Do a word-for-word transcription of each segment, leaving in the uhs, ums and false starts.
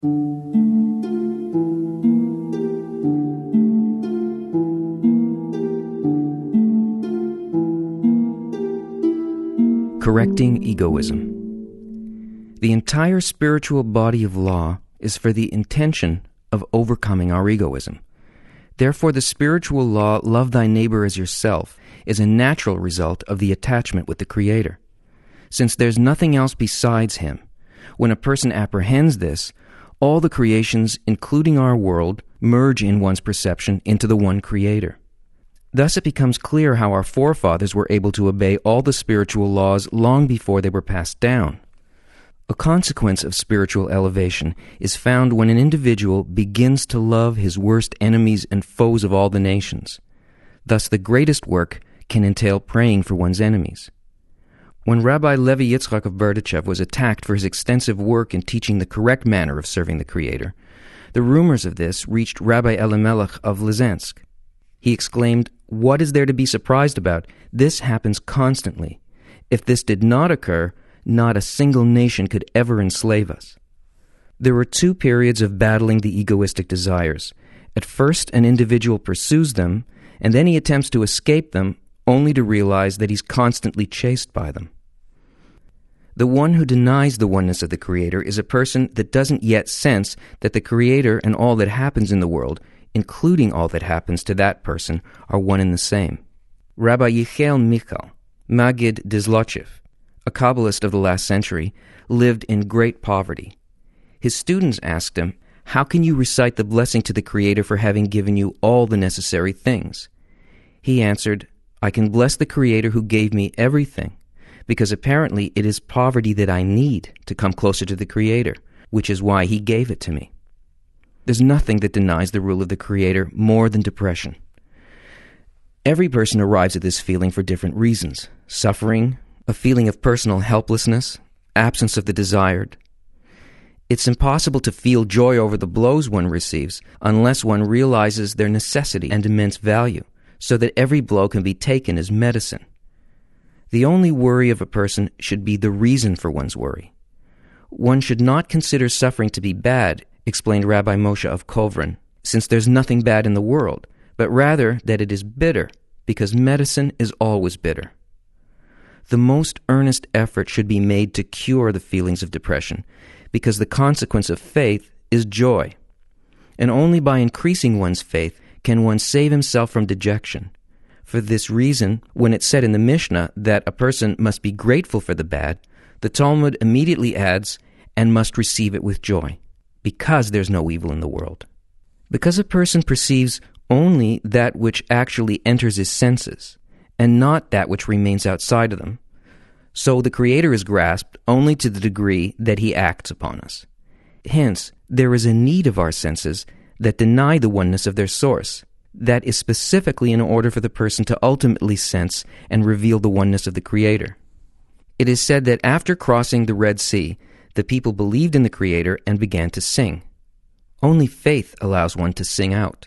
Correcting egoism. The entire spiritual body of law is for the intention of overcoming our egoism. Therefore, the spiritual law, love thy neighbor as yourself, is a natural result of the attachment with the Creator. Since there's nothing else besides Him, when a person apprehends this, all the creations, including our world, merge in one's perception into the one Creator. Thus it becomes clear how our forefathers were able to obey all the spiritual laws long before they were passed down. A consequence of spiritual elevation is found when an individual begins to love his worst enemies and foes of all the nations. Thus the greatest work can entail praying for one's enemies. When Rabbi Levi Yitzchak of Berdichev was attacked for his extensive work in teaching the correct manner of serving the Creator, the rumors of this reached Rabbi Elimelech of Lizensk. He exclaimed, "What is there to be surprised about? This happens constantly. If this did not occur, not a single nation could ever enslave us." There are two periods of battling the egoistic desires. At first, an individual pursues them, and then he attempts to escape them, only to realize that he's constantly chased by them. The one who denies the oneness of the Creator is a person that doesn't yet sense that the Creator and all that happens in the world, including all that happens to that person, are one and the same. Rabbi Yechiel Michal, Magid Dizlochev, a Kabbalist of the last century, lived in great poverty. His students asked him, "How can you recite the blessing to the Creator for having given you all the necessary things?" He answered, "I can bless the Creator who gave me everything, because apparently it is poverty that I need to come closer to the Creator, which is why He gave it to me." There's nothing that denies the rule of the Creator more than depression. Every person arrives at this feeling for different reasons: suffering, a feeling of personal helplessness, absence of the desired. It's impossible to feel joy over the blows one receives unless one realizes their necessity and immense value, so that every blow can be taken as medicine. The only worry of a person should be the reason for one's worry. One should not consider suffering to be bad, explained Rabbi Moshe of Kovrin, since there's nothing bad in the world, but rather that it is bitter, because medicine is always bitter. The most earnest effort should be made to cure the feelings of depression, because the consequence of faith is joy. And only by increasing one's faith can one save himself from dejection. For this reason, when it's said in the Mishnah that a person must be grateful for the bad, the Talmud immediately adds, "and must receive it with joy," because there's no evil in the world. Because a person perceives only that which actually enters his senses, and not that which remains outside of them, so the Creator is grasped only to the degree that He acts upon us. Hence, there is a need of our senses that deny the oneness of their source. That is specifically in order for the person to ultimately sense and reveal the oneness of the Creator. It is said that after crossing the Red Sea, the people believed in the Creator and began to sing. Only faith allows one to sing out.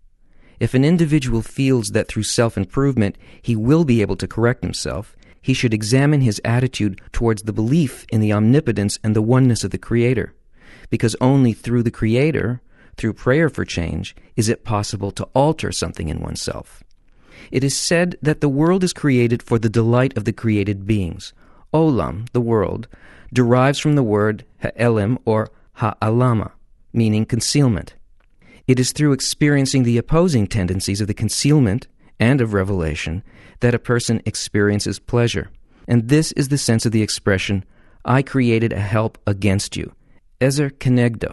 If an individual feels that through self-improvement he will be able to correct himself, he should examine his attitude towards the belief in the omnipotence and the oneness of the Creator, because only through the Creator, through prayer for change, is it possible to alter something in oneself. It is said that the world is created for the delight of the created beings. Olam, the world, derives from the word ha'elim or ha'alama, meaning concealment. It is through experiencing the opposing tendencies of the concealment and of revelation that a person experiences pleasure. And this is the sense of the expression, "I created a help against you," ezer kenegdo.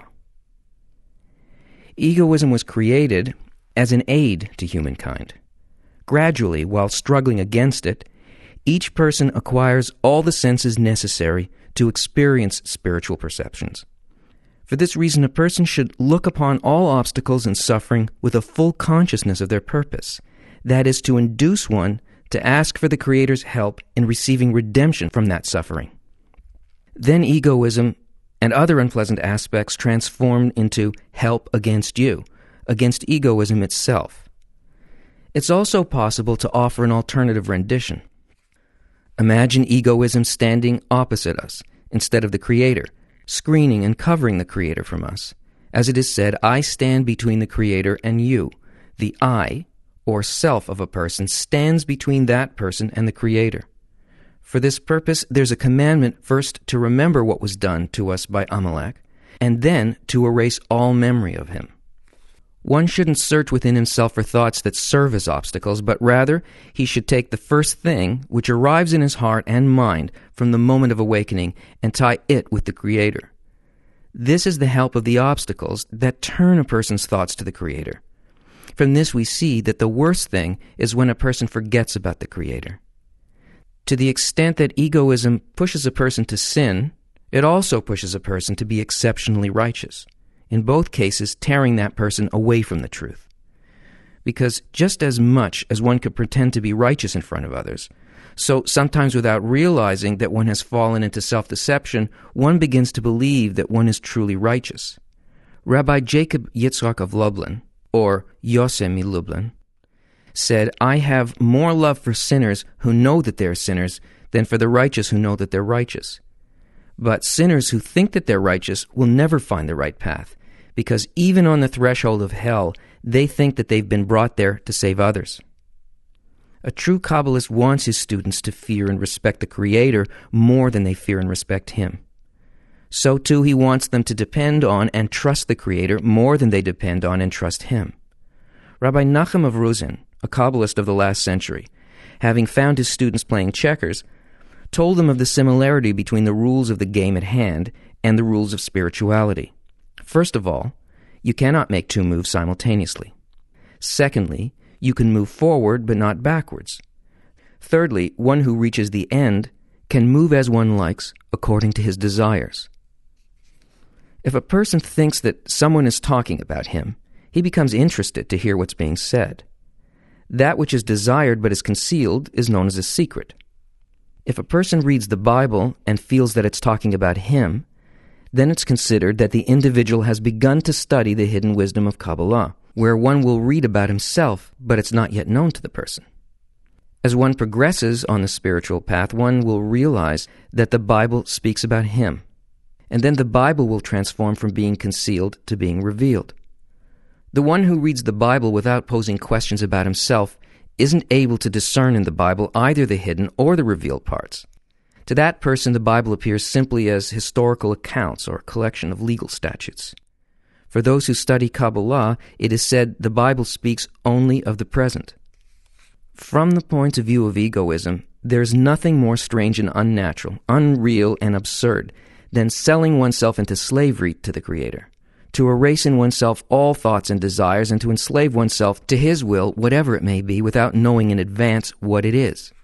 Egoism was created as an aid to humankind. Gradually, while struggling against it, each person acquires all the senses necessary to experience spiritual perceptions. For this reason, a person should look upon all obstacles and suffering with a full consciousness of their purpose. That is, to induce one to ask for the Creator's help in receiving redemption from that suffering. Then egoism and other unpleasant aspects transform into help against you, against egoism itself. It's also possible to offer an alternative rendition. Imagine egoism standing opposite us instead of the Creator, screening and covering the Creator from us. As it is said, I stand between the Creator and you. The I, or self of a person, stands between that person and the Creator. For this purpose, there's a commandment first to remember what was done to us by Amalek, and then to erase all memory of him. One shouldn't search within himself for thoughts that serve as obstacles, but rather he should take the first thing which arrives in his heart and mind from the moment of awakening and tie it with the Creator. This is the help of the obstacles that turn a person's thoughts to the Creator. From this we see that the worst thing is when a person forgets about the Creator. To the extent that egoism pushes a person to sin, it also pushes a person to be exceptionally righteous, in both cases tearing that person away from the truth. Because just as much as one could pretend to be righteous in front of others, so sometimes without realizing that one has fallen into self-deception, one begins to believe that one is truly righteous. Rabbi Jacob Yitzchak of Lublin, or Yosemi Lublin, said, I have more love for sinners who know that they are sinners than for the righteous who know that they're righteous. But sinners who think that they're righteous will never find the right path, because even on the threshold of hell, they think that they've been brought there to save others. A true Kabbalist wants his students to fear and respect the Creator more than they fear and respect him. So too he wants them to depend on and trust the Creator more than they depend on and trust him. Rabbi Nachum of Ruzin, a Kabbalist of the last century, having found his students playing checkers, told them of the similarity between the rules of the game at hand and the rules of spirituality. First of all, you cannot make two moves simultaneously. Secondly, you can move forward but not backwards. Thirdly, one who reaches the end can move as one likes according to his desires. If a person thinks that someone is talking about him, he becomes interested to hear what's being said. That which is desired but is concealed is known as a secret. If a person reads the Bible and feels that it's talking about him, then it's considered that the individual has begun to study the hidden wisdom of Kabbalah, where one will read about himself, but it's not yet known to the person. As one progresses on the spiritual path, one will realize that the Bible speaks about him, and then the Bible will transform from being concealed to being revealed. The one who reads the Bible without posing questions about himself isn't able to discern in the Bible either the hidden or the revealed parts. To that person, the Bible appears simply as historical accounts or a collection of legal statutes. For those who study Kabbalah, it is said the Bible speaks only of the present. From the point of view of egoism, there is nothing more strange and unnatural, unreal and absurd than selling oneself into slavery to the Creator, to erase in oneself all thoughts and desires and to enslave oneself to His will, whatever it may be, without knowing in advance what it is.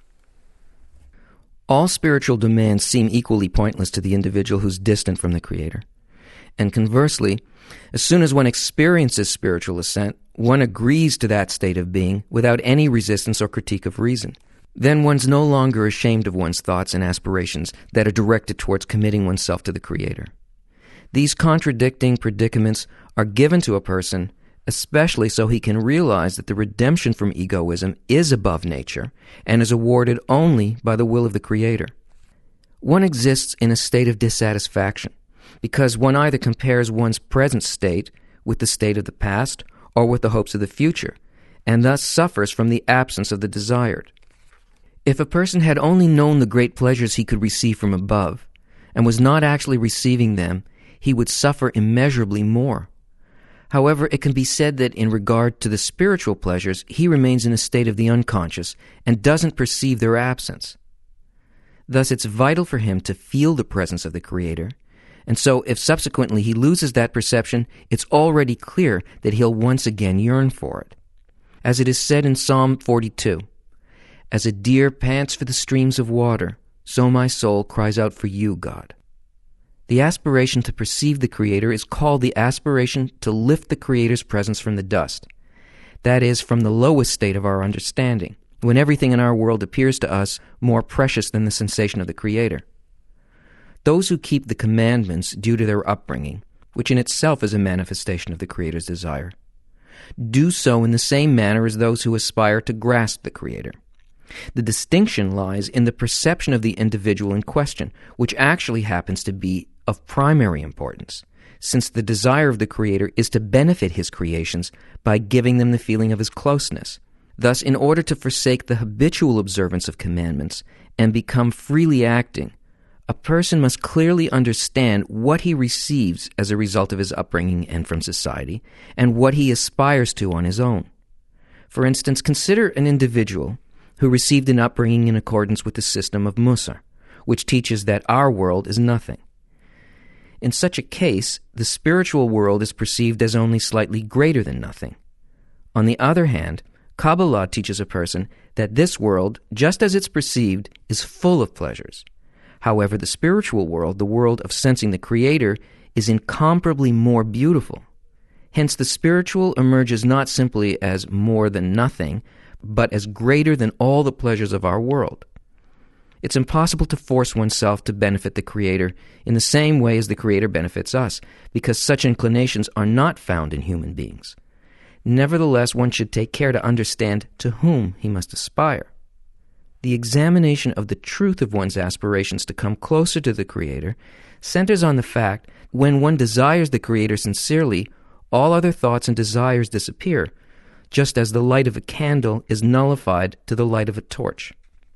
All spiritual demands seem equally pointless to the individual who's distant from the Creator. And conversely, as soon as one experiences spiritual ascent, one agrees to that state of being without any resistance or critique of reason. Then one's no longer ashamed of one's thoughts and aspirations that are directed towards committing oneself to the Creator. These contradicting predicaments are given to a person especially so he can realize that the redemption from egoism is above nature and is awarded only by the will of the Creator. One exists in a state of dissatisfaction because one either compares one's present state with the state of the past or with the hopes of the future, and thus suffers from the absence of the desired. If a person had only known the great pleasures he could receive from above, and was not actually receiving them, he would suffer immeasurably more. However, it can be said that in regard to the spiritual pleasures, he remains in a state of the unconscious and doesn't perceive their absence. Thus, it's vital for him to feel the presence of the Creator, and so if subsequently he loses that perception, it's already clear that he'll once again yearn for it. As it is said in Psalm forty-two, "As a deer pants for the streams of water, so my soul cries out for you, God." The aspiration to perceive the Creator is called the aspiration to lift the Creator's presence from the dust. That is, from the lowest state of our understanding, when everything in our world appears to us more precious than the sensation of the Creator. Those who keep the commandments due to their upbringing, which in itself is a manifestation of the Creator's desire, do so in the same manner as those who aspire to grasp the Creator. The distinction lies in the perception of the individual in question, which actually happens to be of primary importance, since the desire of the Creator is to benefit His creations by giving them the feeling of His closeness. Thus, in order to forsake the habitual observance of commandments and become freely acting, a person must clearly understand what he receives as a result of his upbringing and from society, and what he aspires to on his own. For instance, consider an individual who received an upbringing in accordance with the system of Musar, which teaches that our world is nothing. In such a case, the spiritual world is perceived as only slightly greater than nothing. On the other hand, Kabbalah teaches a person that this world, just as it's perceived, is full of pleasures. However, the spiritual world, the world of sensing the Creator, is incomparably more beautiful. Hence, the spiritual emerges not simply as more than nothing, but as greater than all the pleasures of our world. It's impossible to force oneself to benefit the Creator in the same way as the Creator benefits us, because such inclinations are not found in human beings. Nevertheless, one should take care to understand to whom he must aspire. The examination of the truth of one's aspirations to come closer to the Creator centers on the fact when one desires the Creator sincerely, all other thoughts and desires disappear, just as the light of a candle is nullified to the light of a torch.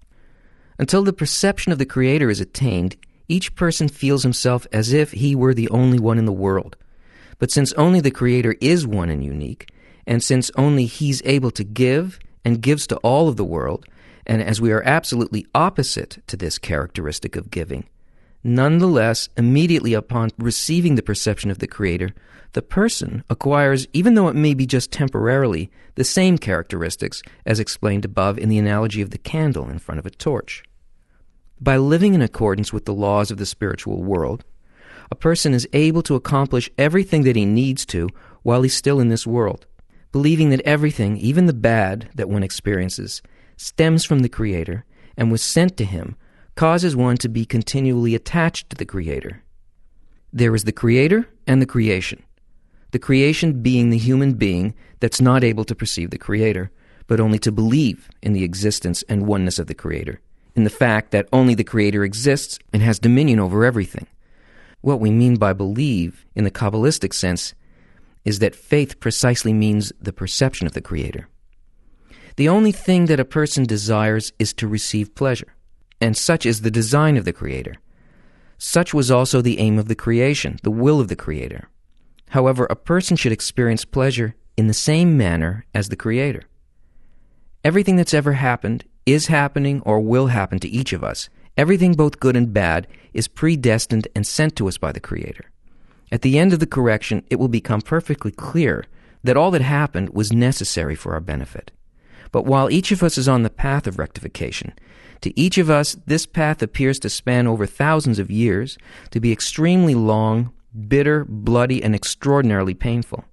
Until the perception of the Creator is attained, each person feels himself as if he were the only one in the world. But since only the Creator is one and unique, and since only He's able to give and gives to all of the world, and as we are absolutely opposite to this characteristic of giving, nonetheless, immediately upon receiving the perception of the Creator, the person acquires, even though it may be just temporarily, the same characteristics as explained above in the analogy of the candle in front of a torch. By living in accordance with the laws of the spiritual world, a person is able to accomplish everything that he needs to while he's still in this world, believing that everything, even the bad that one experiences, stems from the Creator and was sent to him, causes one to be continually attached to the Creator. There is the Creator and the creation. The creation being the human being that's not able to perceive the Creator, but only to believe in the existence and oneness of the Creator, in the fact that only the Creator exists and has dominion over everything. What we mean by believe, in the Kabbalistic sense, is that faith precisely means the perception of the Creator. The only thing that a person desires is to receive pleasure, and such is the design of the Creator. Such was also the aim of the creation, the will of the Creator. However, a person should experience pleasure in the same manner as the Creator. Everything that's ever happened, is happening, or will happen to each of us, everything both good and bad, is predestined and sent to us by the Creator. At the end of the correction, it will become perfectly clear that all that happened was necessary for our benefit. But while each of us is on the path of rectification, to each of us this path appears to span over thousands of years, to be extremely long, bitter, bloody, and extraordinarily painful.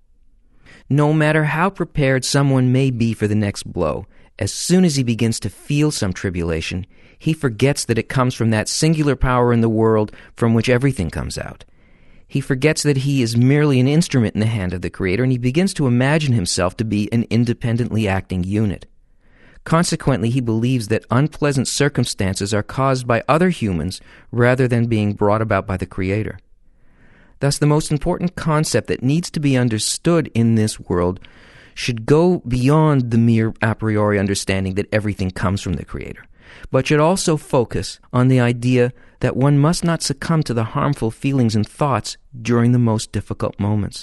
No matter how prepared someone may be for the next blow, as soon as he begins to feel some tribulation, he forgets that it comes from that singular power in the world from which everything comes out. He forgets that he is merely an instrument in the hand of the Creator, and he begins to imagine himself to be an independently acting unit. Consequently, he believes that unpleasant circumstances are caused by other humans rather than being brought about by the Creator. Thus, the most important concept that needs to be understood in this world should go beyond the mere a priori understanding that everything comes from the Creator, but should also focus on the idea that one must not succumb to the harmful feelings and thoughts during the most difficult moments.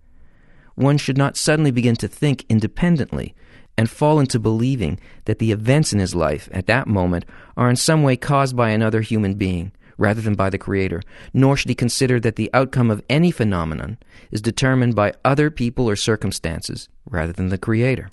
One should not suddenly begin to think independently and fall into believing that the events in his life at that moment are in some way caused by another human being, rather than by the Creator, nor should he consider that the outcome of any phenomenon is determined by other people or circumstances, rather than the Creator.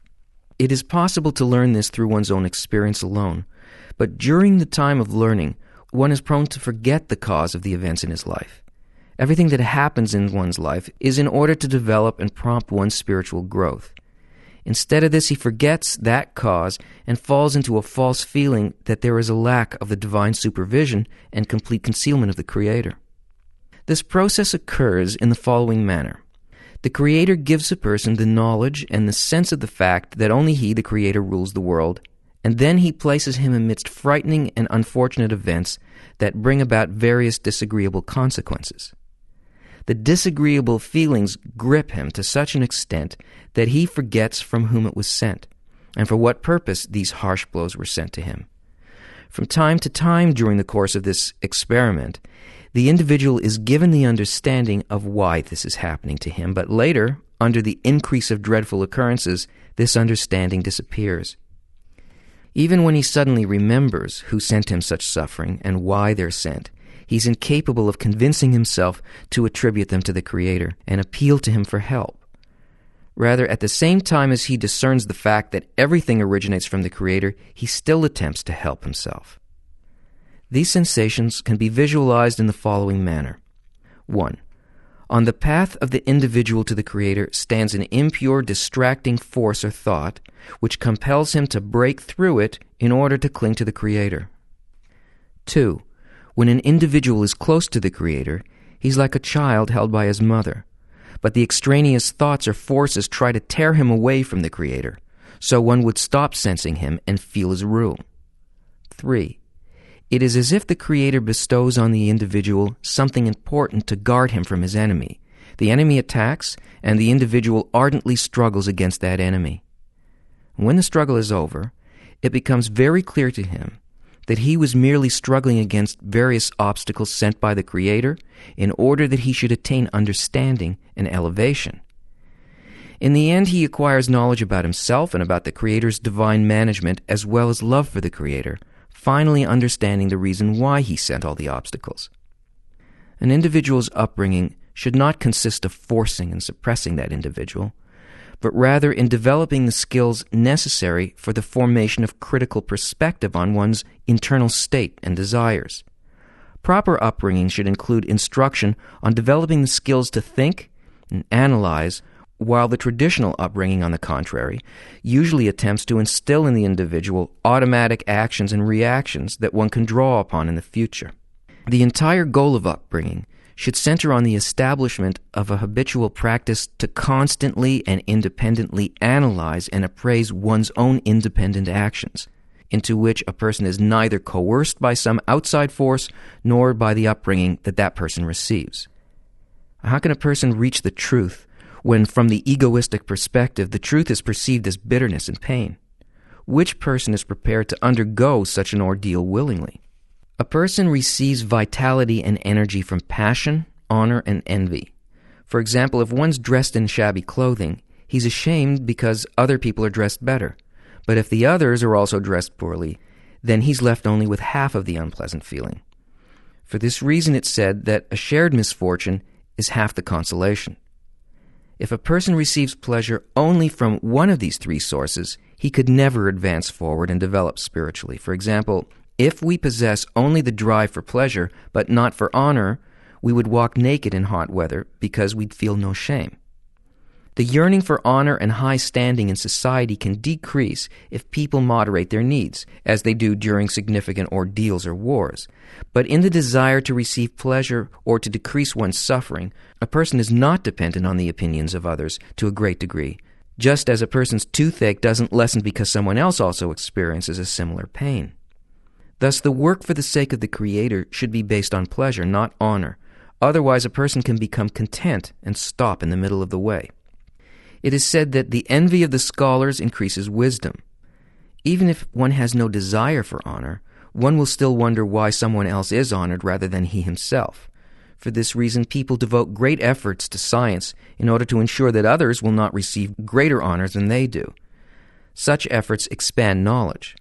It is possible to learn this through one's own experience alone, but during the time of learning, one is prone to forget the cause of the events in his life. Everything that happens in one's life is in order to develop and prompt one's spiritual growth. Instead of this, he forgets that cause and falls into a false feeling that there is a lack of the divine supervision and complete concealment of the Creator. This process occurs in the following manner. The Creator gives a person the knowledge and the sense of the fact that only He, the Creator, rules the world, and then he places him amidst frightening and unfortunate events that bring about various disagreeable consequences. The disagreeable feelings grip him to such an extent that he forgets from whom it was sent, and for what purpose these harsh blows were sent to him. From time to time during the course of this experiment, the individual is given the understanding of why this is happening to him, but later, under the increase of dreadful occurrences, this understanding disappears. Even when he suddenly remembers who sent him such suffering and why they're sent, he's incapable of convincing himself to attribute them to the Creator and appeal to him for help. Rather, at the same time as he discerns the fact that everything originates from the Creator, he still attempts to help himself. These sensations can be visualized in the following manner. one. On the path of the individual to the Creator stands an impure, distracting force or thought, which compels him to break through it in order to cling to the Creator. two. When an individual is close to the Creator, he's like a child held by his mother, but the extraneous thoughts or forces try to tear him away from the Creator, so one would stop sensing him and feel his rule. three. It is as if the Creator bestows on the individual something important to guard him from his enemy. The enemy attacks, and the individual ardently struggles against that enemy. When the struggle is over, it becomes very clear to him that he was merely struggling against various obstacles sent by the Creator in order that he should attain understanding and elevation. In the end, he acquires knowledge about himself and about the Creator's divine management, as well as love for the Creator, finally understanding the reason why he sent all the obstacles. An individual's upbringing should not consist of forcing and suppressing that individual, but rather in developing the skills necessary for the formation of critical perspective on one's internal state and desires. Proper upbringing should include instruction on developing the skills to think and analyze, while the traditional upbringing, on the contrary, usually attempts to instill in the individual automatic actions and reactions that one can draw upon in the future. The entire goal of upbringing should center on the establishment of a habitual practice to constantly and independently analyze and appraise one's own independent actions, into which a person is neither coerced by some outside force nor by the upbringing that that person receives. How can a person reach the truth when, from the egoistic perspective, the truth is perceived as bitterness and pain? Which person is prepared to undergo such an ordeal willingly? A person receives vitality and energy from passion, honor, and envy. For example, if one's dressed in shabby clothing, he's ashamed because other people are dressed better. But if the others are also dressed poorly, then he's left only with half of the unpleasant feeling. For this reason, it's said that a shared misfortune is half the consolation. If a person receives pleasure only from one of these three sources, he could never advance forward and develop spiritually. For example, if we possess only the drive for pleasure, but not for honor, we would walk naked in hot weather because we'd feel no shame. The yearning for honor and high standing in society can decrease if people moderate their needs, as they do during significant ordeals or wars. But in the desire to receive pleasure or to decrease one's suffering, a person is not dependent on the opinions of others to a great degree, just as a person's toothache doesn't lessen because someone else also experiences a similar pain. Thus, the work for the sake of the Creator should be based on pleasure, not honor. Otherwise, a person can become content and stop in the middle of the way. It is said that the envy of the scholars increases wisdom. Even if one has no desire for honor, one will still wonder why someone else is honored rather than he himself. For this reason, people devote great efforts to science in order to ensure that others will not receive greater honors than they do. Such efforts expand knowledge.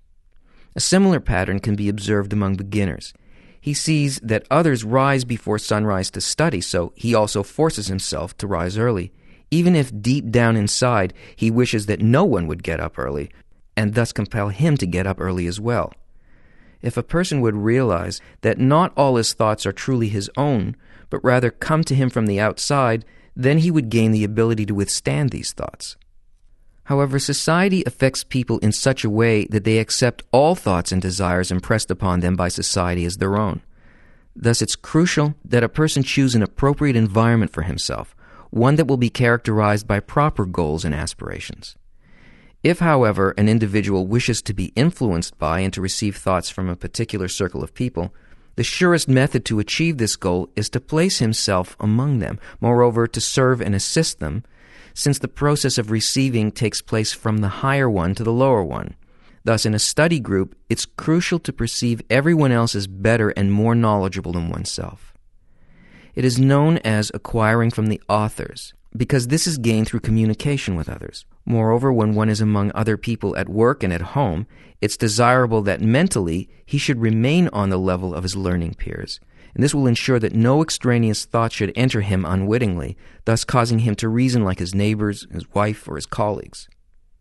A similar pattern can be observed among beginners. He sees that others rise before sunrise to study, so he also forces himself to rise early, even if deep down inside he wishes that no one would get up early, and thus compel him to get up early as well. If a person would realize that not all his thoughts are truly his own, but rather come to him from the outside, then he would gain the ability to withstand these thoughts. However, society affects people in such a way that they accept all thoughts and desires impressed upon them by society as their own. Thus, it's crucial that a person choose an appropriate environment for himself, one that will be characterized by proper goals and aspirations. If, however, an individual wishes to be influenced by and to receive thoughts from a particular circle of people, the surest method to achieve this goal is to place himself among them, moreover, to serve and assist them, since the process of receiving takes place from the higher one to the lower one. Thus, in a study group, it's crucial to perceive everyone else as better and more knowledgeable than oneself. It is known as acquiring from the authors, because this is gained through communication with others. Moreover, when one is among other people at work and at home, it's desirable that mentally he should remain on the level of his learning peers, and this will ensure that no extraneous thought should enter him unwittingly, thus causing him to reason like his neighbors, his wife, or his colleagues.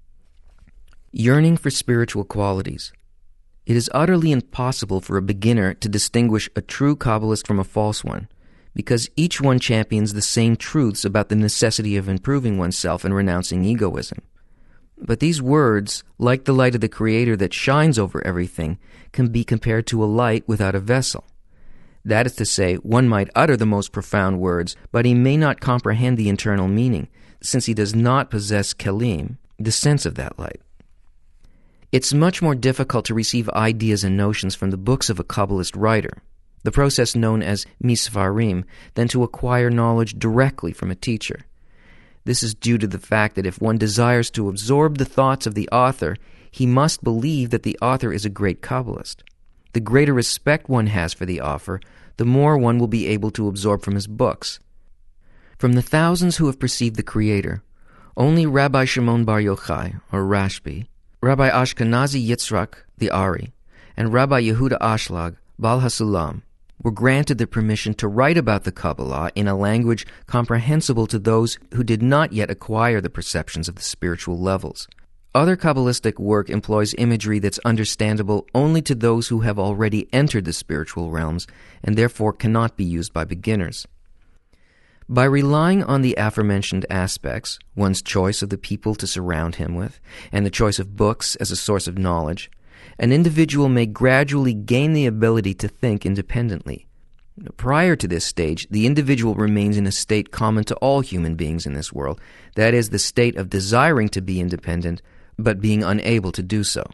Yearning for spiritual qualities. It is utterly impossible for a beginner to distinguish a true Kabbalist from a false one, because each one champions the same truths about the necessity of improving oneself and renouncing egoism. But these words, like the light of the Creator that shines over everything, can be compared to a light without a vessel. That is to say, one might utter the most profound words, but he may not comprehend the internal meaning, since he does not possess kelim, the sense of that light. It's much more difficult to receive ideas and notions from the books of a Kabbalist writer, the process known as misvarim, than to acquire knowledge directly from a teacher. This is due to the fact that if one desires to absorb the thoughts of the author, he must believe that the author is a great Kabbalist. The greater respect one has for the author, the more one will be able to absorb from his books. From the thousands who have perceived the Creator, only Rabbi Shimon Bar Yochai, or Rashbi, Rabbi Ashkenazi Yitzhak, the Ari, and Rabbi Yehuda Ashlag, Bal HaSulam, were granted the permission to write about the Kabbalah in a language comprehensible to those who did not yet acquire the perceptions of the spiritual levels. Other Kabbalistic work employs imagery that's understandable only to those who have already entered the spiritual realms and therefore cannot be used by beginners. By relying on the aforementioned aspects, one's choice of the people to surround him with, and the choice of books as a source of knowledge, an individual may gradually gain the ability to think independently. Prior to this stage, the individual remains in a state common to all human beings in this world, that is, the state of desiring to be independent, but being unable to do so.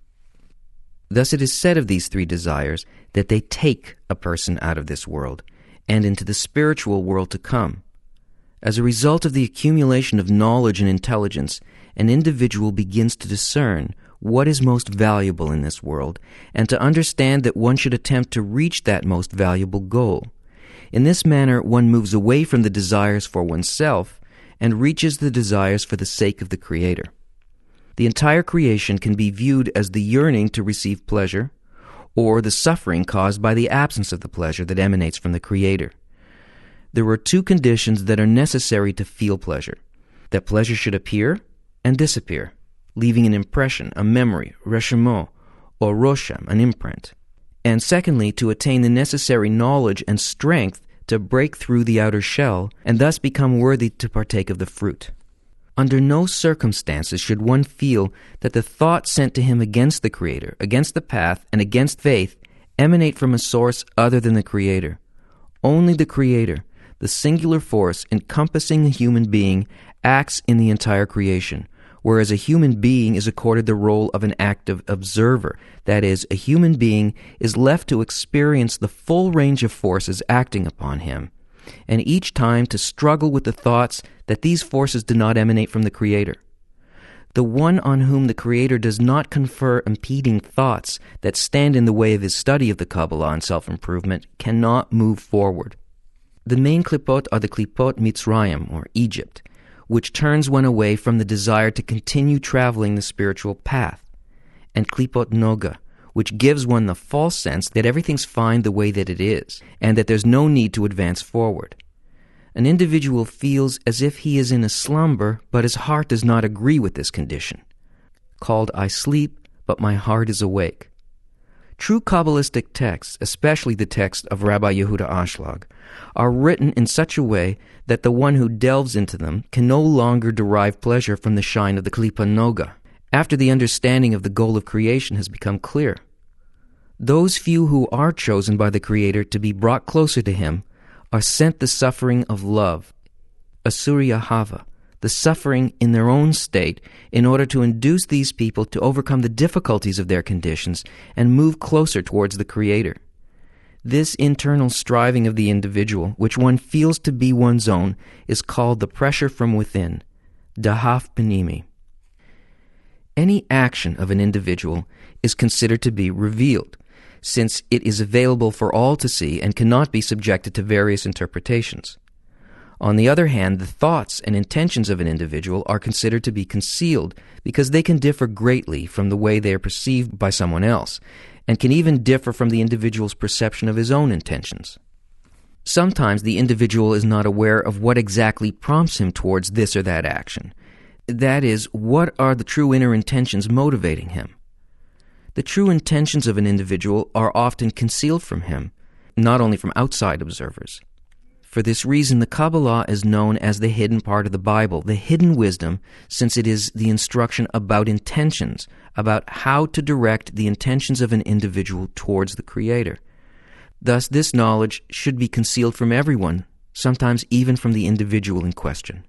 Thus it is said of these three desires that they take a person out of this world and into the spiritual world to come. As a result of the accumulation of knowledge and intelligence, an individual begins to discern what is most valuable in this world, and to understand that one should attempt to reach that most valuable goal. In this manner, one moves away from the desires for oneself and reaches the desires for the sake of the Creator. The entire creation can be viewed as the yearning to receive pleasure, or the suffering caused by the absence of the pleasure that emanates from the Creator. There are two conditions that are necessary to feel pleasure: that pleasure should appear and disappear, leaving an impression, a memory, reshemo, or roshem, an imprint. And secondly, to attain the necessary knowledge and strength to break through the outer shell and thus become worthy to partake of the fruit. Under no circumstances should one feel that the thoughts sent to him against the Creator, against the path, and against faith emanate from a source other than the Creator. Only the Creator, the singular force encompassing a human being, acts in the entire creation, whereas a human being is accorded the role of an active observer. That is, a human being is left to experience the full range of forces acting upon him, and each time to struggle with the thoughts that these forces do not emanate from the Creator. The one on whom the Creator does not confer impeding thoughts that stand in the way of his study of the Kabbalah and self-improvement cannot move forward. The main klipot are the klipot Mitzrayim, or Egypt, which turns one away from the desire to continue traveling the spiritual path, and klipot Noga, which gives one the false sense that everything's fine the way that it is, and that there's no need to advance forward. An individual feels as if he is in a slumber, but his heart does not agree with this condition, called I sleep, but my heart is awake. True Kabbalistic texts, especially the text of Rabbi Yehuda Ashlag, are written in such a way that the one who delves into them can no longer derive pleasure from the shine of the Klippa Noga, after the understanding of the goal of creation has become clear. Those few who are chosen by the Creator to be brought closer to Him are sent the suffering of love, Asuriya Hava, the suffering in their own state, in order to induce these people to overcome the difficulties of their conditions and move closer towards the Creator. This internal striving of the individual, which one feels to be one's own, is called the pressure from within, dahaf panimi. Any action of an individual is considered to be revealed, since it is available for all to see and cannot be subjected to various interpretations. On the other hand, the thoughts and intentions of an individual are considered to be concealed because they can differ greatly from the way they are perceived by someone else, and can even differ from the individual's perception of his own intentions. Sometimes the individual is not aware of what exactly prompts him towards this or that action. That is, what are the true inner intentions motivating him? The true intentions of an individual are often concealed from him, not only from outside observers. For this reason, the Kabbalah is known as the hidden part of the Bible, the hidden wisdom, since it is the instruction about intentions, about how to direct the intentions of an individual towards the Creator. Thus, this knowledge should be concealed from everyone, sometimes even from the individual in question.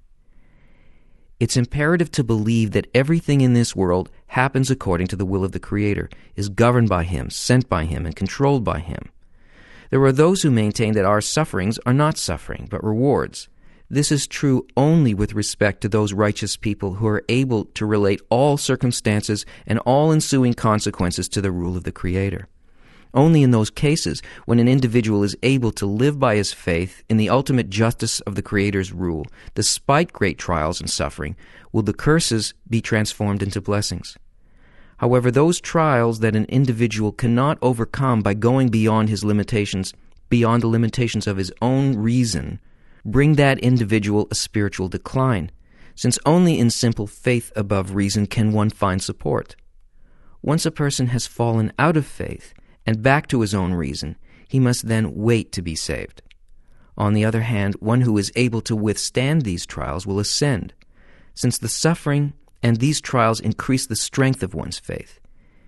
It's imperative to believe that everything in this world happens according to the will of the Creator, is governed by Him, sent by Him, and controlled by Him. There are those who maintain that our sufferings are not suffering, but rewards. This is true only with respect to those righteous people who are able to relate all circumstances and all ensuing consequences to the rule of the Creator. Only in those cases, when an individual is able to live by his faith in the ultimate justice of the Creator's rule, despite great trials and suffering, will the curses be transformed into blessings. However, those trials that an individual cannot overcome by going beyond his limitations, beyond the limitations of his own reason, bring that individual a spiritual decline, since only in simple faith above reason can one find support. Once a person has fallen out of faith and back to his own reason, he must then wait to be saved. On the other hand, one who is able to withstand these trials will ascend, since the suffering and these trials increase the strength of one's faith.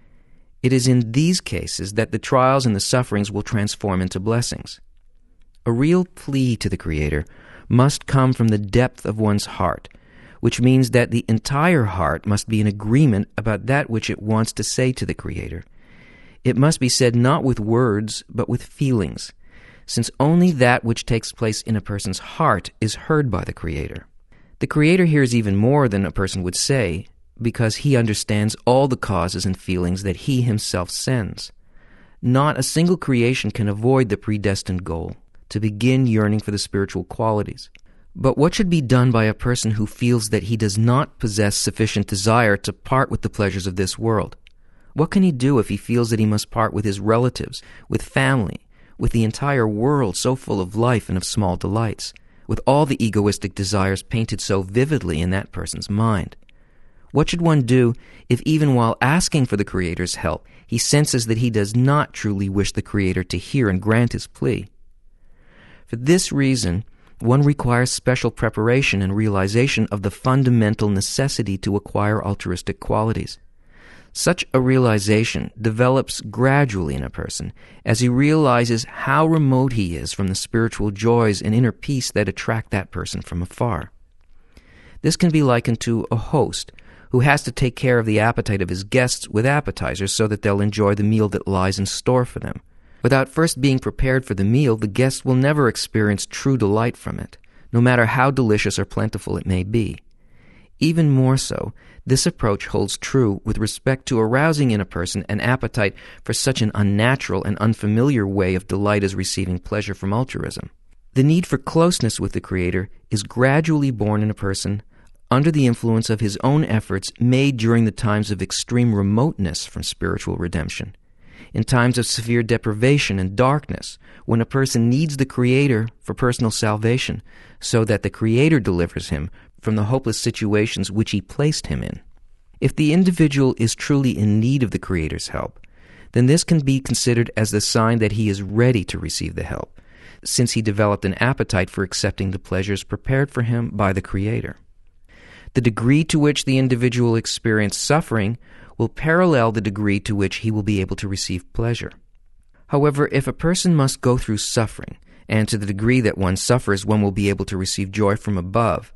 It is in these cases that the trials and the sufferings will transform into blessings. A real plea to the Creator must come from the depth of one's heart, which means that the entire heart must be in agreement about that which it wants to say to the Creator. It must be said not with words, but with feelings, since only that which takes place in a person's heart is heard by the Creator. The Creator hears even more than a person would say, because He understands all the causes and feelings that He Himself sends. Not a single creation can avoid the predestined goal, to begin yearning for the spiritual qualities. But what should be done by a person who feels that he does not possess sufficient desire to part with the pleasures of this world? What can he do if he feels that he must part with his relatives, with family, with the entire world so full of life and of small delights, with all the egoistic desires painted so vividly in that person's mind? What should one do if even while asking for the Creator's help, he senses that he does not truly wish the Creator to hear and grant his plea? For this reason, one requires special preparation and realization of the fundamental necessity to acquire altruistic qualities. Such a realization develops gradually in a person as he realizes how remote he is from the spiritual joys and inner peace that attract that person from afar. This can be likened to a host who has to take care of the appetite of his guests with appetizers so that they'll enjoy the meal that lies in store for them. Without first being prepared for the meal, the guest will never experience true delight from it, no matter how delicious or plentiful it may be. Even more so, this approach holds true with respect to arousing in a person an appetite for such an unnatural and unfamiliar way of delight as receiving pleasure from altruism. The need for closeness with the Creator is gradually born in a person under the influence of his own efforts made during the times of extreme remoteness from spiritual redemption. In times of severe deprivation and darkness, when a person needs the Creator for personal salvation, so that the Creator delivers him from the hopeless situations which He placed him in. If the individual is truly in need of the Creator's help, then this can be considered as the sign that he is ready to receive the help, since he developed an appetite for accepting the pleasures prepared for him by the Creator. The degree to which the individual experiences suffering will parallel the degree to which he will be able to receive pleasure. However, if a person must go through suffering, and to the degree that one suffers one will be able to receive joy from above,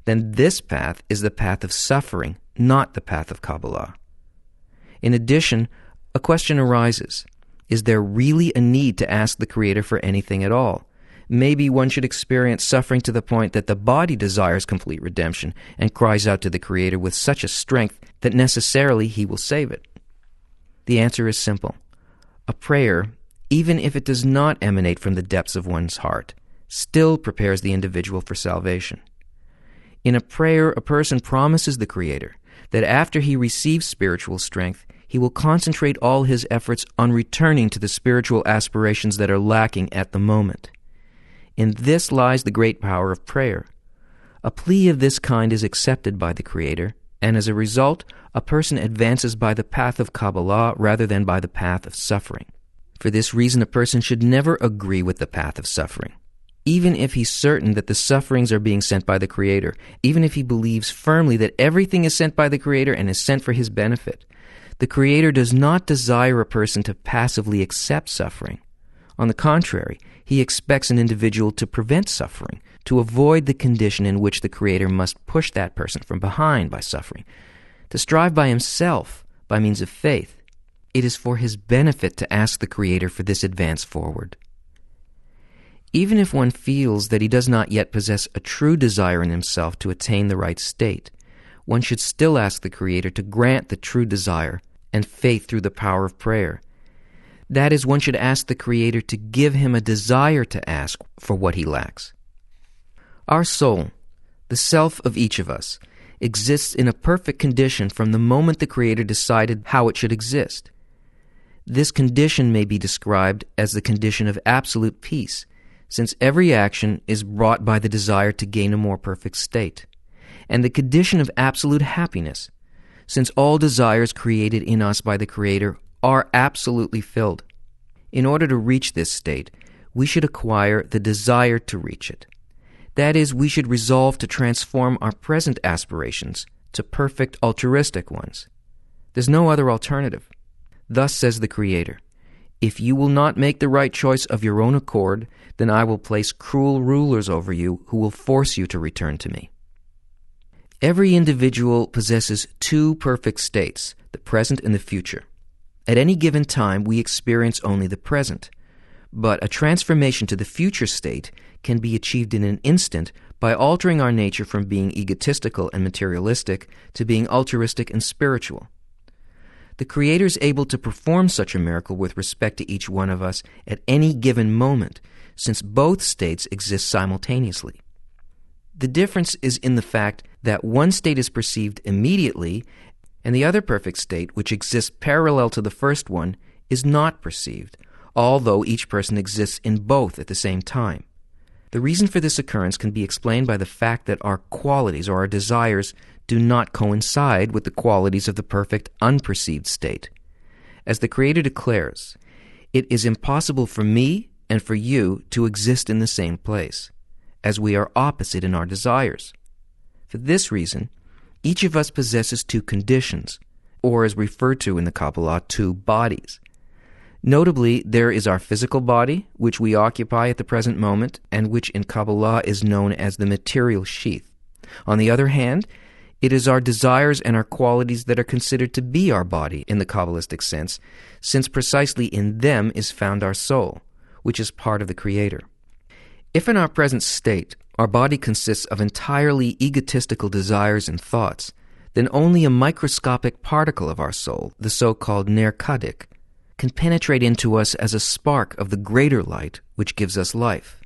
then this path is the path of suffering, not the path of Kabbalah. In addition, a question arises. Is there really a need to ask the Creator for anything at all? Maybe one should experience suffering to the point that the body desires complete redemption and cries out to the Creator with such a strength that necessarily He will save it. The answer is simple. A prayer, even if it does not emanate from the depths of one's heart, still prepares the individual for salvation. In a prayer, a person promises the Creator that after he receives spiritual strength, he will concentrate all his efforts on returning to the spiritual aspirations that are lacking at the moment. In this lies the great power of prayer. A plea of this kind is accepted by the Creator, and as a result, a person advances by the path of Kabbalah rather than by the path of suffering. For this reason, a person should never agree with the path of suffering. Even if he's certain that the sufferings are being sent by the Creator, even if he believes firmly that everything is sent by the Creator and is sent for his benefit, the Creator does not desire a person to passively accept suffering. On the contrary, He expects an individual to prevent suffering, to avoid the condition in which the Creator must push that person from behind by suffering, to strive by himself by means of faith. It is for his benefit to ask the Creator for this advance forward. Even if one feels that he does not yet possess a true desire in himself to attain the right state, one should still ask the Creator to grant the true desire and faith through the power of prayer. That is, one should ask the Creator to give him a desire to ask for what he lacks. Our soul, the self of each of us, exists in a perfect condition from the moment the Creator decided how it should exist. This condition may be described as the condition of absolute peace, since every action is brought by the desire to gain a more perfect state, and the condition of absolute happiness, since all desires created in us by the Creator are absolutely filled. In order to reach this state, we should acquire the desire to reach it. That is, we should resolve to transform our present aspirations to perfect altruistic ones. There's no other alternative. Thus says the Creator, "If you will not make the right choice of your own accord, then I will place cruel rulers over you who will force you to return to me." Every individual possesses two perfect states, the present and the future. At any given time, we experience only the present, but a transformation to the future state can be achieved in an instant by altering our nature from being egotistical and materialistic to being altruistic and spiritual. The Creator is able to perform such a miracle with respect to each one of us at any given moment, since both states exist simultaneously. The difference is in the fact that one state is perceived immediately, and the other perfect state, which exists parallel to the first one, is not perceived, although each person exists in both at the same time. The reason for this occurrence can be explained by the fact that our qualities or our desires do not coincide with the qualities of the perfect unperceived state. As the Creator declares, "It is impossible for me and for you to exist in the same place, as we are opposite in our desires." For this reason, each of us possesses two conditions, or as referred to in the Kabbalah, two bodies. Notably, there is our physical body, which we occupy at the present moment, and which in Kabbalah is known as the material sheath. On the other hand, it is our desires and our qualities that are considered to be our body in the Kabbalistic sense, since precisely in them is found our soul, which is part of the Creator. If in our present state our body consists of entirely egotistical desires and thoughts, then only a microscopic particle of our soul, the so-called Ner Kadik, can penetrate into us as a spark of the greater light which gives us life.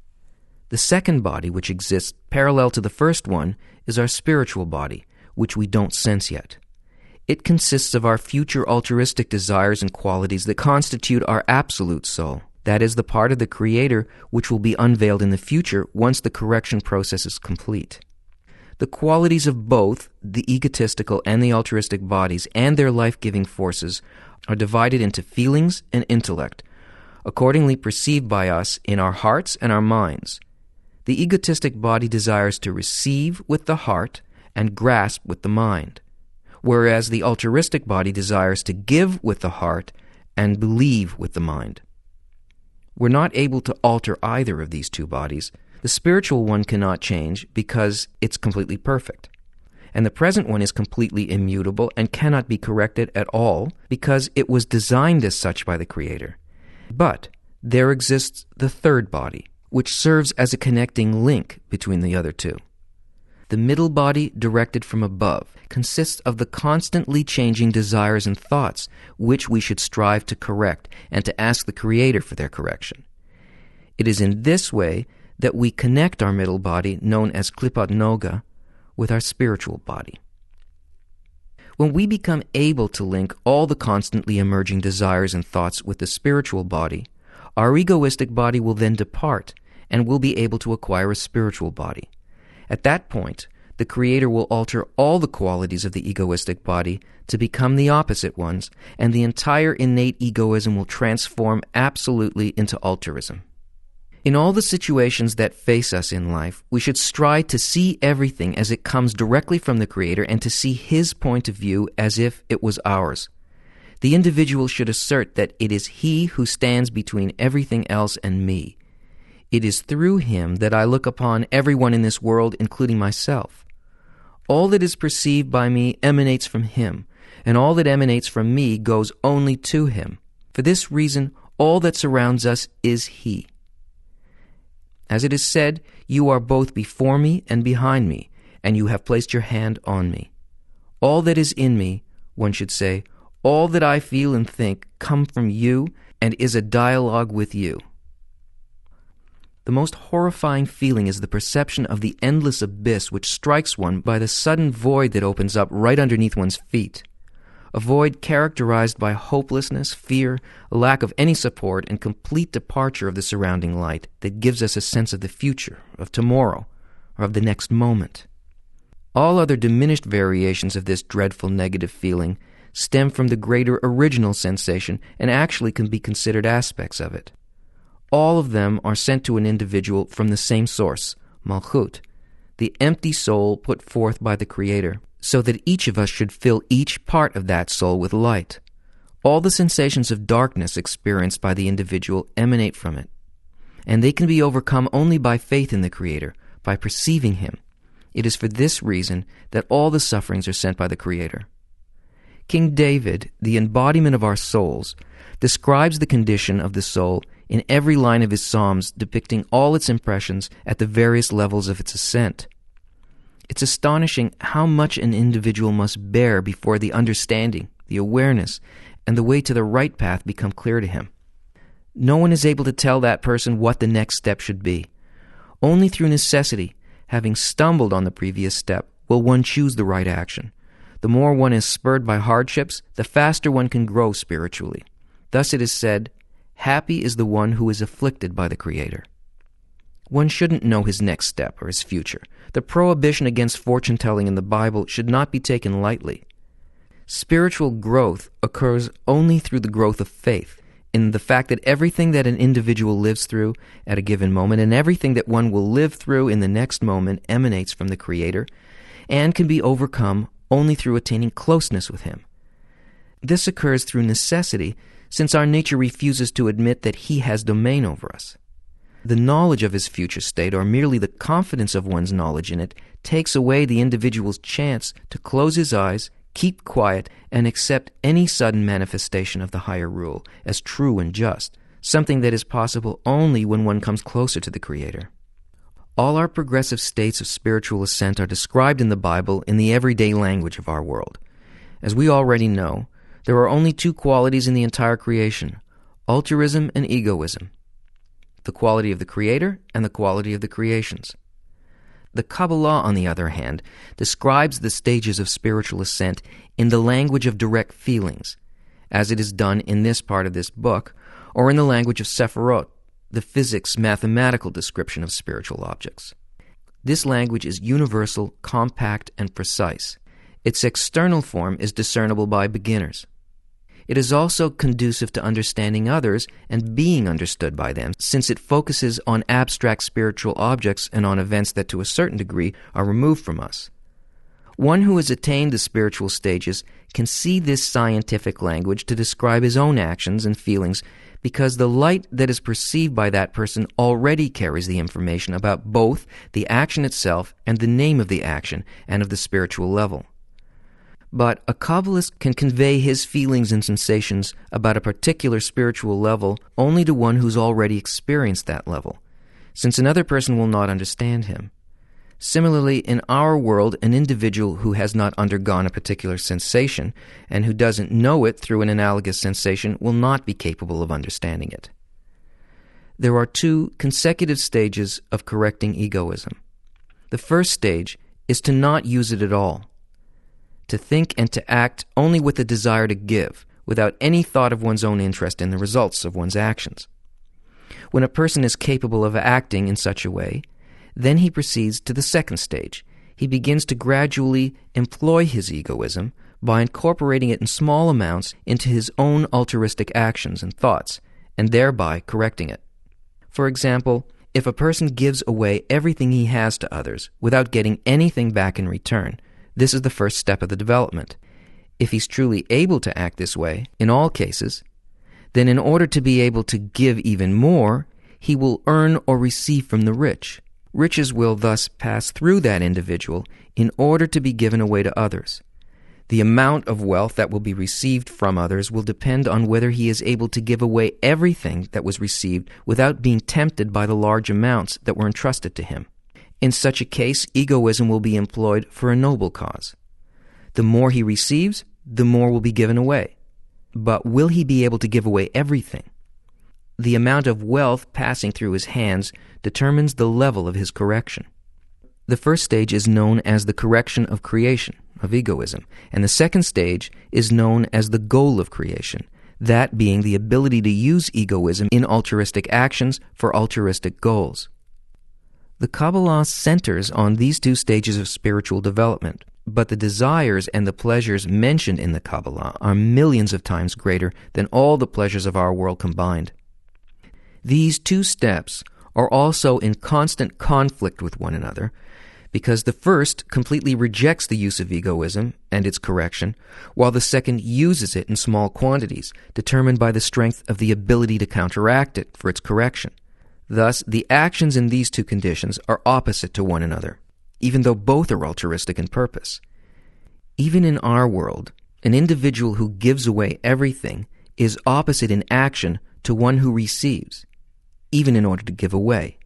The second body, which exists parallel to the first one, is our spiritual body, which we don't sense yet. It consists of our future altruistic desires and qualities that constitute our absolute soul. That is the part of the Creator which will be unveiled in the future once the correction process is complete. The qualities of both the egotistical and the altruistic bodies and their life-giving forces are divided into feelings and intellect, accordingly perceived by us in our hearts and our minds. The egotistic body desires to receive with the heart and grasp with the mind, whereas the altruistic body desires to give with the heart and believe with the mind. We're not able to alter either of these two bodies. The spiritual one cannot change because it's completely perfect. And the present one is completely immutable and cannot be corrected at all because it was designed as such by the Creator. But there exists the third body, which serves as a connecting link between the other two. The middle body, directed from above, consists of the constantly changing desires and thoughts which we should strive to correct and to ask the Creator for their correction. It is in this way that we connect our middle body, known as Klipat Noga, with our spiritual body. When we become able to link all the constantly emerging desires and thoughts with the spiritual body, our egoistic body will then depart and we'll be able to acquire a spiritual body. At that point, the Creator will alter all the qualities of the egoistic body to become the opposite ones, and the entire innate egoism will transform absolutely into altruism. In all the situations that face us in life, we should strive to see everything as it comes directly from the Creator and to see His point of view as if it was ours. The individual should assert that it is he who stands between everything else and me. It is through him that I look upon everyone in this world, including myself. All that is perceived by me emanates from him, and all that emanates from me goes only to him. For this reason, all that surrounds us is he. As it is said, you are both before me and behind me, and you have placed your hand on me. All that is in me, one should say, all that I feel and think come from you and is a dialogue with you. The most horrifying feeling is the perception of the endless abyss which strikes one by the sudden void that opens up right underneath one's feet. A void characterized by hopelessness, fear, a lack of any support, and complete departure of the surrounding light that gives us a sense of the future, of tomorrow, or of the next moment. All other diminished variations of this dreadful negative feeling stem from the greater original sensation and actually can be considered aspects of it. All of them are sent to an individual from the same source, Malchut, the empty soul put forth by the Creator, so that each of us should fill each part of that soul with light. All the sensations of darkness experienced by the individual emanate from it, and they can be overcome only by faith in the Creator, by perceiving Him. It is for this reason that all the sufferings are sent by the Creator. King David, the embodiment of our souls, describes the condition of the soul in every line of his psalms, depicting all its impressions at the various levels of its ascent. It's astonishing how much an individual must bear before the understanding, the awareness, and the way to the right path become clear to him. No one is able to tell that person what the next step should be. Only through necessity, having stumbled on the previous step, will one choose the right action. The more one is spurred by hardships, the faster one can grow spiritually. Thus it is said, "Happy is the one who is afflicted by the Creator." One shouldn't know his next step or his future. The prohibition against fortune-telling in the Bible should not be taken lightly. Spiritual growth occurs only through the growth of faith, in the fact that everything that an individual lives through at a given moment and everything that one will live through in the next moment emanates from the Creator and can be overcome only through attaining closeness with Him. This occurs through necessity, since our nature refuses to admit that He has domain over us. The knowledge of his future state, or merely the confidence of one's knowledge in it, takes away the individual's chance to close his eyes, keep quiet, and accept any sudden manifestation of the higher rule as true and just, something that is possible only when one comes closer to the Creator. All our progressive states of spiritual ascent are described in the Bible in the everyday language of our world. As we already know, there are only two qualities in the entire creation, altruism and egoism, the quality of the Creator and the quality of the creations. The Kabbalah, on the other hand, describes the stages of spiritual ascent in the language of direct feelings, as it is done in this part of this book, or in the language of Sephirot, the physics, mathematical description of spiritual objects. This language is universal, compact, and precise. Its external form is discernible by beginners. It is also conducive to understanding others and being understood by them, since it focuses on abstract spiritual objects and on events that to a certain degree are removed from us. One who has attained the spiritual stages can see this scientific language to describe his own actions and feelings because the light that is perceived by that person already carries the information about both the action itself and the name of the action and of the spiritual level. But a Kabbalist can convey his feelings and sensations about a particular spiritual level only to one who's already experienced that level, since another person will not understand him. Similarly, in our world, an individual who has not undergone a particular sensation and who doesn't know it through an analogous sensation will not be capable of understanding it. There are two consecutive stages of correcting egoism. The first stage is to not use it at all, to think and to act only with the desire to give, without any thought of one's own interest in the results of one's actions. When a person is capable of acting in such a way, then he proceeds to the second stage. He begins to gradually employ his egoism by incorporating it in small amounts into his own altruistic actions and thoughts, and thereby correcting it. For example, if a person gives away everything he has to others without getting anything back in return, this is the first step of the development. If he's truly able to act this way, in all cases, then in order to be able to give even more, he will earn or receive from the rich. Riches will thus pass through that individual in order to be given away to others. The amount of wealth that will be received from others will depend on whether he is able to give away everything that was received without being tempted by the large amounts that were entrusted to him. In such a case, egoism will be employed for a noble cause. The more he receives, the more will be given away. But will he be able to give away everything? The amount of wealth passing through his hands determines the level of his correction. The first stage is known as the correction of creation, of egoism, and the second stage is known as the goal of creation, that being the ability to use egoism in altruistic actions for altruistic goals. The Kabbalah centers on these two stages of spiritual development, but the desires and the pleasures mentioned in the Kabbalah are millions of times greater than all the pleasures of our world combined. These two steps are also in constant conflict with one another, because the first completely rejects the use of egoism and its correction, while the second uses it in small quantities, determined by the strength of the ability to counteract it for its correction. Thus, the actions in these two conditions are opposite to one another, even though both are altruistic in purpose. Even in our world, an individual who gives away everything is opposite in action to one who receives, even in order to give away.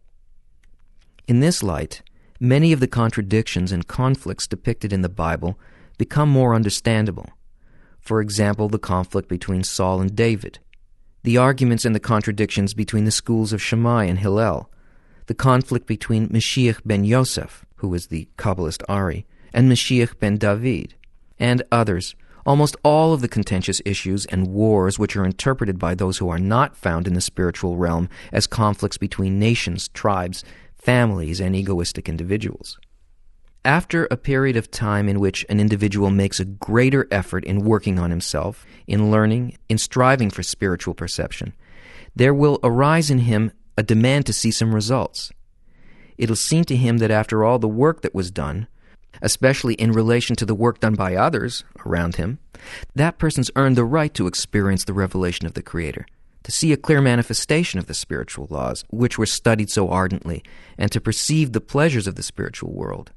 In this light, many of the contradictions and conflicts depicted in the Bible become more understandable. For example, the conflict between Saul and David, the arguments and the contradictions between the schools of Shammai and Hillel, the conflict between Mashiach ben Yosef, who is the Kabbalist Ari, and Mashiach ben David, and others, almost all of the contentious issues and wars which are interpreted by those who are not found in the spiritual realm as conflicts between nations, tribes, families, and egoistic individuals. After a period of time in which an individual makes a greater effort in working on himself, in learning, in striving for spiritual perception, there will arise in him a demand to see some results. It'll seem to him that after all the work that was done, especially in relation to the work done by others around him, that person's earned the right to experience the revelation of the Creator, to see a clear manifestation of the spiritual laws which were studied so ardently, and to perceive the pleasures of the spiritual world.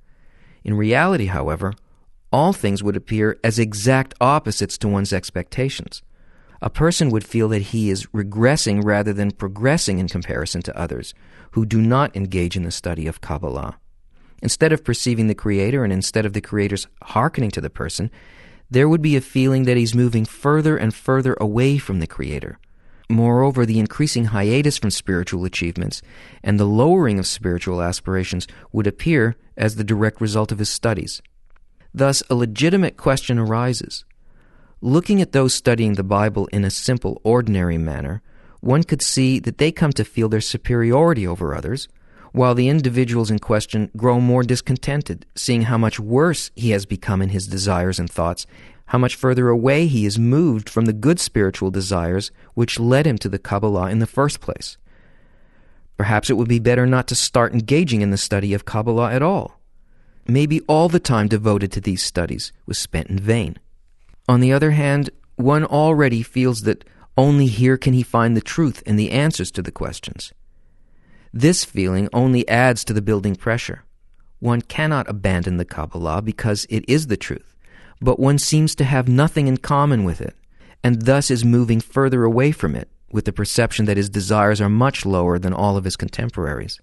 In reality, however, all things would appear as exact opposites to one's expectations. A person would feel that he is regressing rather than progressing in comparison to others who do not engage in the study of Kabbalah. Instead of perceiving the Creator and instead of the Creator's hearkening to the person, there would be a feeling that he's moving further and further away from the Creator. Moreover, the increasing hiatus from spiritual achievements and the lowering of spiritual aspirations would appear as the direct result of his studies. Thus, a legitimate question arises. Looking at those studying the Bible in a simple, ordinary manner, one could see that they come to feel their superiority over others, while the individuals in question grow more discontented, seeing how much worse he has become in his desires and thoughts, how much further away he is moved from the good spiritual desires which led him to the Kabbalah in the first place. Perhaps it would be better not to start engaging in the study of Kabbalah at all. Maybe all the time devoted to these studies was spent in vain. On the other hand, one already feels that Only here can he find the truth and the answers to the questions. This feeling only adds to the building pressure. One cannot abandon the Kabbalah because it is the truth, but one seems to have nothing in common with it, and thus is moving further away from it, with the perception that his desires are much lower than all of his contemporaries.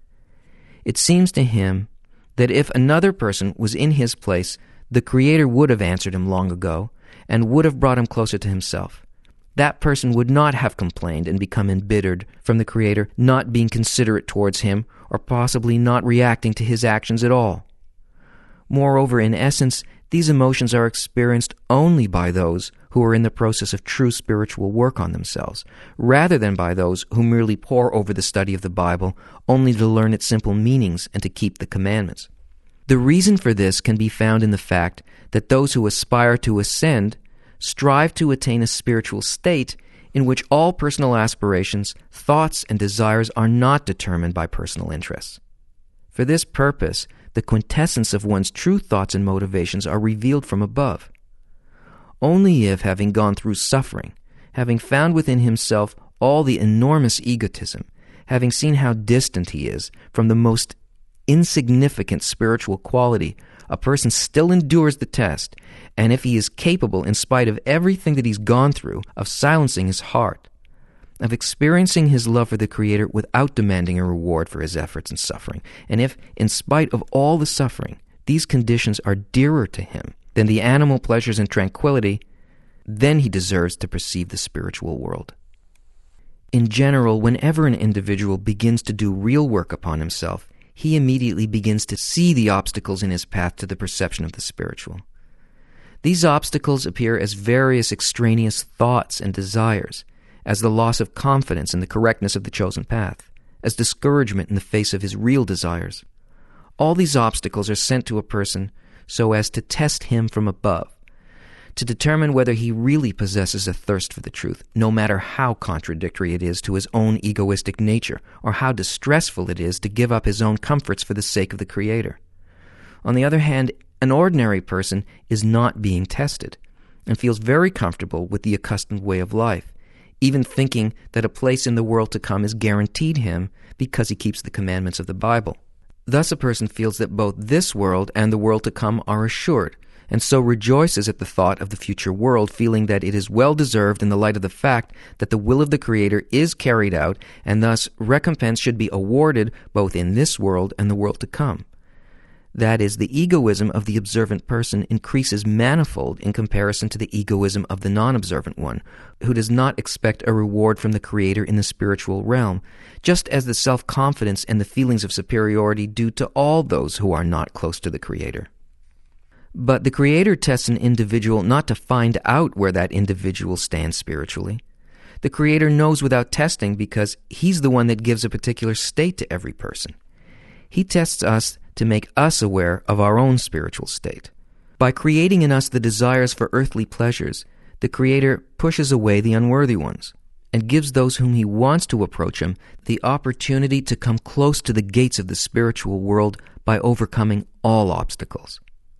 It seems to him that if another person was in his place, the Creator would have answered him long ago, and would have brought him closer to himself. That person would not have complained and become embittered from the Creator not being considerate towards him, or possibly not reacting to his actions at all. Moreover, in essence, these emotions are experienced only by those who are in the process of true spiritual work on themselves, rather than by those who merely pore over the study of the Bible only to learn its simple meanings and to keep the commandments. The reason for this can be found in the fact that those who aspire to ascend strive to attain a spiritual state in which all personal aspirations, thoughts, and desires are not determined by personal interests. For this purpose, the quintessence of one's true thoughts and motivations are revealed from above. Only if, having gone through suffering, having found within himself all the enormous egotism, having seen how distant he is from the most insignificant spiritual quality, a person still endures the test, and if he is capable, in spite of everything that he's gone through, of silencing his heart, of experiencing his love for the Creator without demanding a reward for his efforts and suffering, and if, in spite of all the suffering, these conditions are dearer to him than the animal pleasures and tranquility, then he deserves to perceive the spiritual world. In general, whenever an individual begins to do real work upon himself, he immediately begins to see the obstacles in his path to the perception of the spiritual. These obstacles appear as various extraneous thoughts and desires, as the loss of confidence in the correctness of the chosen path, as discouragement in the face of his real desires. All these obstacles are sent to a person so as to test him from above, to determine whether he really possesses a thirst for the truth, no matter how contradictory it is to his own egoistic nature, or how distressful it is to give up his own comforts for the sake of the Creator. On the other hand, an ordinary person is not being tested, and feels very comfortable with the accustomed way of life, even thinking that a place in the world to come is guaranteed him because he keeps the commandments of the Bible. Thus a person feels that both this world and the world to come are assured, and so rejoices at the thought of the future world, feeling that it is well deserved in the light of the fact that the will of the Creator is carried out, and thus recompense should be awarded both in this world and the world to come. That is, the egoism of the observant person increases manifold in comparison to the egoism of the non-observant one, who does not expect a reward from the Creator in the spiritual realm, just as the self-confidence and the feelings of superiority do to all those who are not close to the Creator. But the Creator tests an individual not to find out where that individual stands spiritually. The Creator knows without testing because He's the one that gives a particular state to every person. He tests us to make us aware of our own spiritual state. By creating in us the desires for earthly pleasures, the Creator pushes away the unworthy ones and gives those whom He wants to approach Him the opportunity to come close to the gates of the spiritual world by overcoming all obstacles.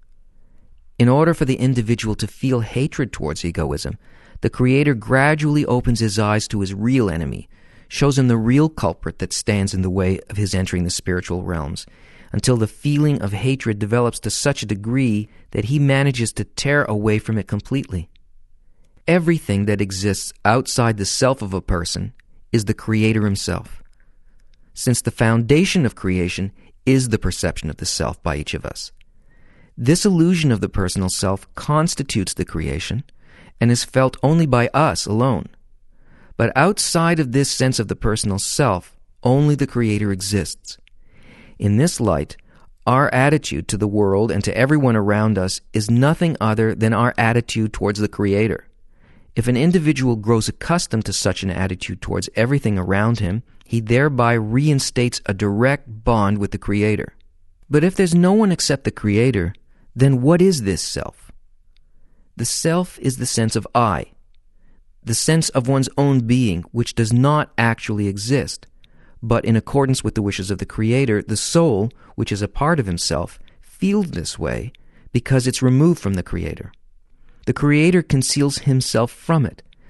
In order for the individual to feel hatred towards egoism, the Creator gradually opens his eyes to his real enemy, shows him the real culprit that stands in the way of his entering the spiritual realms, until the feeling of hatred develops to such a degree that he manages to tear away from it completely. Everything that exists outside the self of a person is the Creator Himself, since the foundation of creation is the perception of the self by each of us. This illusion of the personal self constitutes the creation and is felt only by us alone. But outside of this sense of the personal self, only the Creator exists. In this light, our attitude to the world and to everyone around us is nothing other than our attitude towards the Creator. If an individual grows accustomed to such an attitude towards everything around him, he thereby reinstates a direct bond with the Creator. But if there's no one except the Creator, then what is this self? The self is the sense of I, the sense of one's own being, which does not actually exist. But in accordance with the wishes of the Creator, the soul, which is a part of himself, feels this way because it's removed from the Creator. The Creator conceals Himself from it,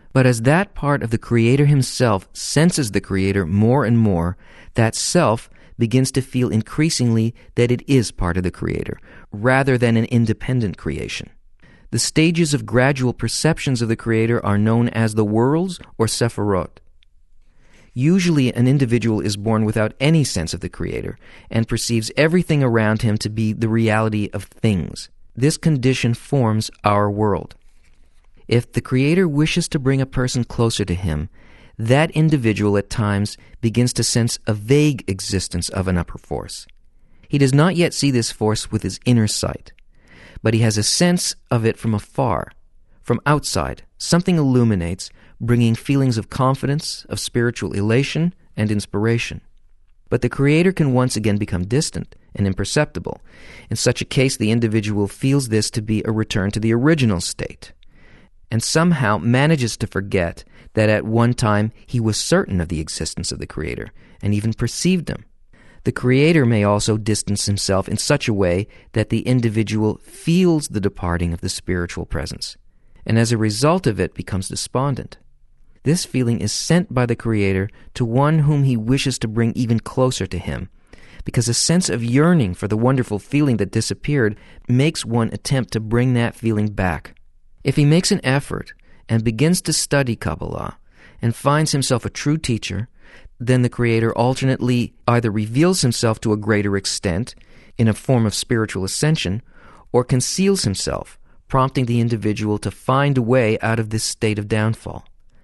But as that part of the Creator himself senses the Creator more and more, that self begins to feel increasingly that it is part of the Creator, rather than an independent creation. The stages of gradual perceptions of the Creator are known as the worlds or sephirot. Usually an individual is born without any sense of the Creator and perceives everything around him to be the reality of things. This condition forms our world. If the Creator wishes to bring a person closer to him, that individual at times begins to sense a vague existence of an upper force. He does not yet see this force with his inner sight, but he has a sense of it from afar. From outside, something illuminates, bringing feelings of confidence, of spiritual elation, and inspiration. But the Creator can once again become distant and imperceptible. In such a case, the individual feels this to be a return to the original state, and somehow manages to forget that at one time he was certain of the existence of the Creator, and even perceived him. The Creator may also distance himself in such a way that the individual feels the departing of the spiritual presence, and as a result of it becomes despondent. This feeling is sent by the Creator to one whom he wishes to bring even closer to him, because a sense of yearning for the wonderful feeling that disappeared makes one attempt to bring that feeling back. If he makes an effort and begins to study Kabbalah and finds himself a true teacher, then the Creator alternately either reveals himself to a greater extent in a form of spiritual ascension, or conceals himself, prompting the individual to find a way out of this state of downfall.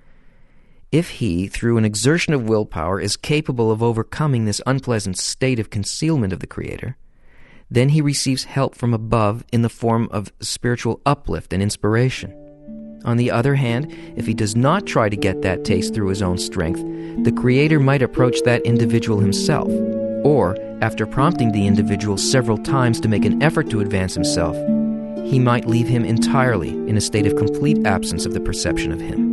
If he, through an exertion of willpower, is capable of overcoming this unpleasant state of concealment of the Creator, then he receives help from above in the form of spiritual uplift and inspiration. On the other hand, if he does not try to get that taste through his own strength, the Creator might approach that individual himself, or, after prompting the individual several times to make an effort to advance himself, he might leave him entirely in a state of complete absence of the perception of him.